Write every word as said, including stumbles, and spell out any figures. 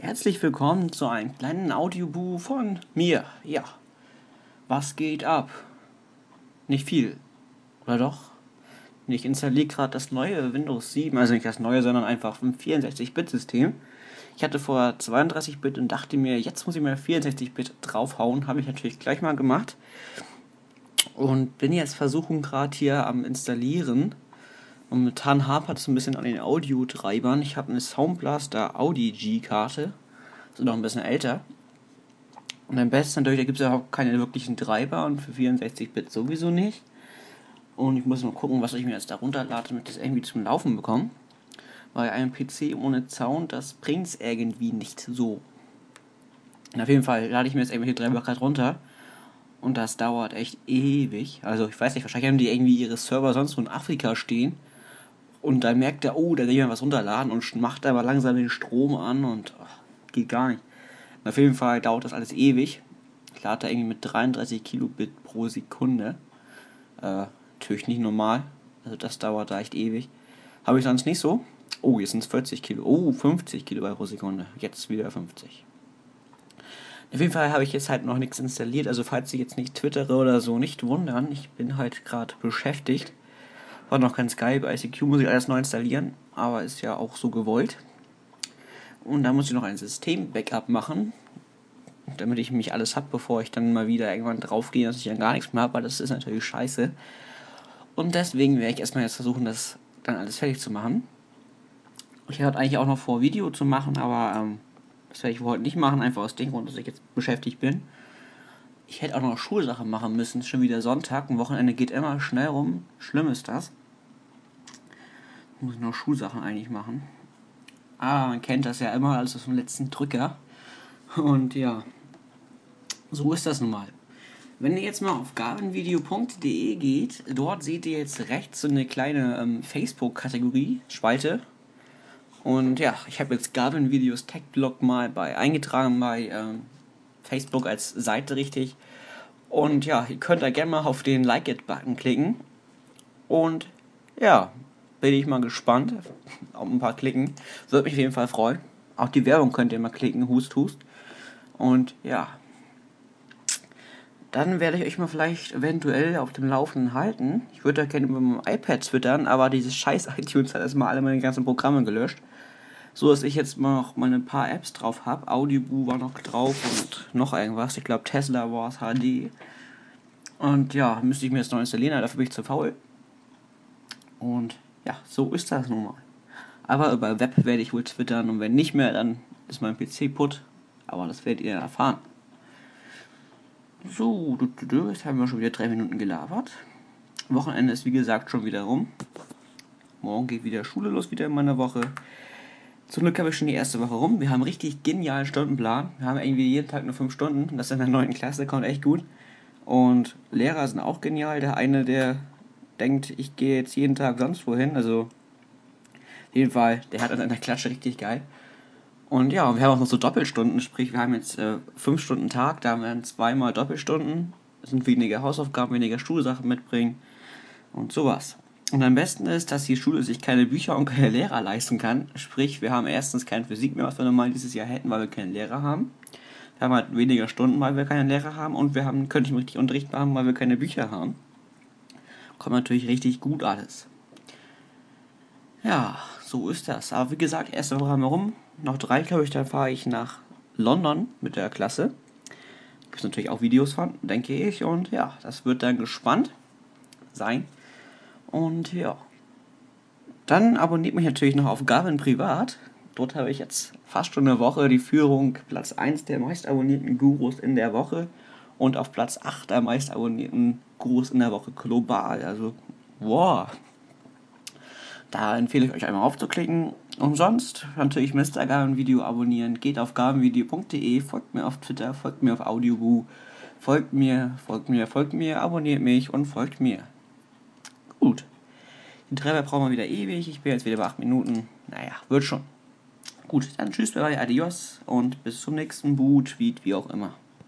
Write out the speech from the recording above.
Herzlich willkommen zu einem kleinen Audiobuch von mir. Ja, was geht ab? Nicht viel, oder doch? Ich installiere gerade das neue Windows sieben, also nicht das neue, sondern einfach ein vierundsechzig-Bit-System. Ich hatte vorher zweiunddreißig Bit und dachte mir, jetzt muss ich mal vierundsechzig Bit draufhauen. Habe ich natürlich gleich mal gemacht. Und bin jetzt versuchen gerade hier am Installieren. Momentan hapert es ein bisschen an den Audiotreibern. Ich habe eine Soundblaster Audi G-Karte. Ist noch ein bisschen älter. Und am besten natürlich, da gibt es ja auch keine wirklichen Treiber und für vierundsechzig Bit sowieso nicht. Und ich muss mal gucken, was ich mir jetzt da runterlade, damit ich das irgendwie zum Laufen bekomme. Weil ein P C ohne Sound, das bringt es irgendwie nicht so. Und auf jeden Fall lade ich mir jetzt irgendwelche Treiber gerade runter. Und das dauert echt ewig. Also ich weiß nicht, wahrscheinlich haben die irgendwie ihre Server sonst wo in Afrika stehen. Und dann merkt er, oh, da will jemand was runterladen und macht aber langsam den Strom an und ach, geht gar nicht. Und auf jeden Fall dauert das alles ewig. Ich lade da irgendwie mit dreiunddreißig Kilobit pro Sekunde. Äh, natürlich nicht normal. Also das dauert da echt ewig. Habe ich sonst nicht so. Oh, jetzt sind es vierzig Kilo. Oh, fünfzig Kilobyte pro Sekunde. Jetzt wieder fünfzig. Auf jeden Fall habe ich jetzt halt noch nichts installiert. Also falls ich jetzt nicht twittere oder so, nicht wundern. Ich bin halt gerade beschäftigt. War noch kein Skype, I C Q muss ich alles neu installieren. Aber ist ja auch so gewollt. Und da muss ich noch ein System-Backup machen, damit ich mich alles habe, bevor ich dann mal wieder irgendwann draufgehe, dass ich dann gar nichts mehr habe, weil das ist natürlich scheiße. Und deswegen werde ich erstmal jetzt versuchen, das dann alles fertig zu machen. Ich hatte eigentlich auch noch vor, Video zu machen, aber ähm, das werde ich heute nicht machen, einfach aus dem Grund, dass ich jetzt beschäftigt bin. Ich hätte auch noch Schulsachen machen müssen, es ist schon wieder Sonntag, ein Wochenende geht immer schnell rum, schlimm ist das. Muss ich noch Schulsachen eigentlich machen. Aber man kennt das ja immer, alles aus dem letzten Drücker. Und ja, so ist das nun mal. Wenn ihr jetzt mal auf garvenvideo punkt de geht, dort seht ihr jetzt rechts so eine kleine ähm, Facebook-Kategorie, Spalte. Und ja, ich habe jetzt Garvin Videos Tech Blog mal bei eingetragen bei ähm, Facebook als Seite richtig. Und ja, ihr könnt da gerne mal auf den Like It-Button klicken. Und ja, bin ich mal gespannt auf ein paar Klicken. Würde mich auf jeden Fall freuen. Auch die Werbung könnt ihr mal klicken, hust, hust. Und ja, dann werde ich euch mal vielleicht eventuell auf dem Laufenden halten. Ich würde da gerne über mein iPad twittern, aber dieses scheiß iTunes hat erstmal alle meine ganzen Programme gelöscht. So, dass ich jetzt mal noch meine paar Apps drauf habe. Audioboo war noch drauf und noch irgendwas. Ich glaube Tesla Wars H D. Und ja, müsste ich mir jetzt noch installieren, dafür bin ich zu faul. Und ja, so ist das nun mal. Aber über Web werde ich wohl twittern und wenn nicht mehr, dann ist mein P C putt. Aber das werdet ihr erfahren. So, jetzt haben wir schon wieder drei Minuten gelabert. Wochenende ist wie gesagt schon wieder rum. Morgen geht wieder Schule los, wieder in meiner Woche. Zum Glück habe ich schon die erste Woche rum. Wir haben einen richtig genialen Stundenplan. Wir haben irgendwie jeden Tag nur fünf Stunden. Das in der neunten Klasse kommt echt gut. Und Lehrer sind auch genial. Der eine, der denkt, ich gehe jetzt jeden Tag sonst wohin. Also, auf jeden Fall, der hat an der Klatsche richtig geil. Und ja, wir haben auch noch so Doppelstunden. Sprich, wir haben jetzt äh, fünf Stunden Tag. Da haben wir dann zweimal Doppelstunden. Das sind weniger Hausaufgaben, weniger Schulsachen mitbringen. Und sowas. Und am besten ist, dass die Schule sich keine Bücher und keine Lehrer leisten kann. Sprich, wir haben erstens keine Physik mehr, was wir normal dieses Jahr hätten, weil wir keine Lehrer haben. Wir haben halt weniger Stunden, weil wir keine Lehrer haben. Und wir haben, können nicht mehr richtig Unterricht machen, weil wir keine Bücher haben. Kommt natürlich richtig gut alles. Ja, so ist das. Aber wie gesagt, erste Woche haben wir rum. Noch drei, glaube ich, dann fahre ich nach London mit der Klasse. Gibt es natürlich auch Videos von, denke ich. Und ja, das wird dann gespannt sein. Und ja, dann abonniert mich natürlich noch auf Garvin Privat. Dort habe ich jetzt fast schon eine Woche die Führung Platz eins der meist abonnierten Gurus in der Woche und auf Platz acht der meist abonnierten Gurus in der Woche global. Also, wow. Da empfehle ich euch einmal aufzuklicken. Und sonst natürlich Mister Garvin Video abonnieren. Geht auf garvenvideo punkt de, folgt mir auf Twitter, folgt mir auf Audioboo, folgt mir, folgt mir, folgt mir, abonniert mich und folgt mir. Gut. Den Treiber brauchen wir wieder ewig. Ich bin jetzt wieder bei acht Minuten. Naja, wird schon. Gut, dann tschüss, bye, adios und bis zum nächsten Boot, Tweet, wie auch immer.